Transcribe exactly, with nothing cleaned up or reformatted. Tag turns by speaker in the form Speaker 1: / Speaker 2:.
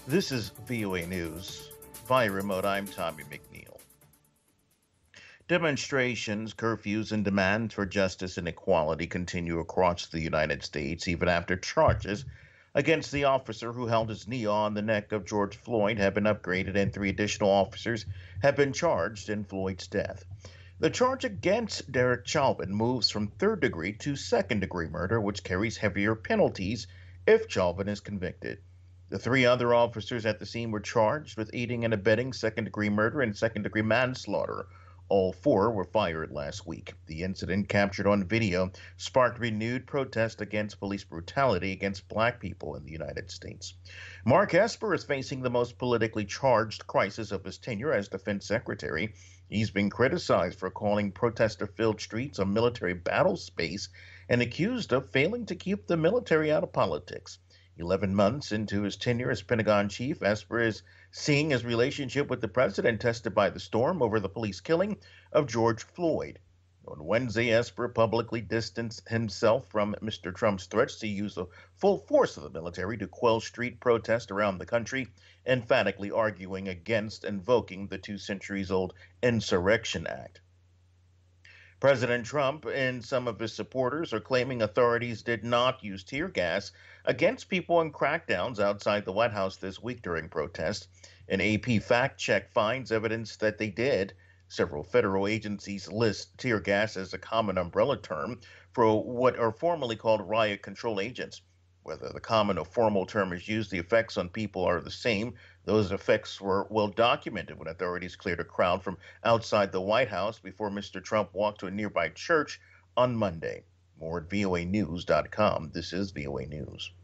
Speaker 1: This is V O A News. Via remote, I'm Tommy McNeil. Demonstrations, curfews, and demands for justice and equality continue across the United States, even after charges against the officer who held his knee on the neck of George Floyd have been upgraded and three additional officers have been charged in Floyd's death. The charge against Derek Chauvin moves from third degree to second degree murder, which carries heavier penalties if Chauvin is convicted. The three other officers at the scene were charged with aiding and abetting second degree murder and second degree manslaughter. All four were fired last week. The incident, captured on video, sparked renewed protest against police brutality against black people in the United States. Mark Esper is facing the most politically charged crisis of his tenure as defense secretary. He's been criticized for calling protester-filled streets a military battle space and accused of failing to keep the military out of politics. Eleven months into his tenure as Pentagon chief, Esper is seeing his relationship with the president tested by the storm over the police killing of George Floyd. On Wednesday, Esper publicly distanced himself from Mister Trump's threats to use the full force of the military to quell street protests around the country, emphatically arguing against invoking the two centuries old Insurrection Act. President Trump and some of his supporters are claiming authorities did not use tear gas against people in crackdowns outside the White House this week during protests. An A P fact check finds evidence that they did. Several federal agencies list tear gas as a common umbrella term for what are formally called riot control agents. Whether the common or formal term is used, the effects on people are the same. Those effects were well documented when authorities cleared a crowd from outside the White House before Mister Trump walked to a nearby church on Monday. More at V O A news dot com. This is V O A News.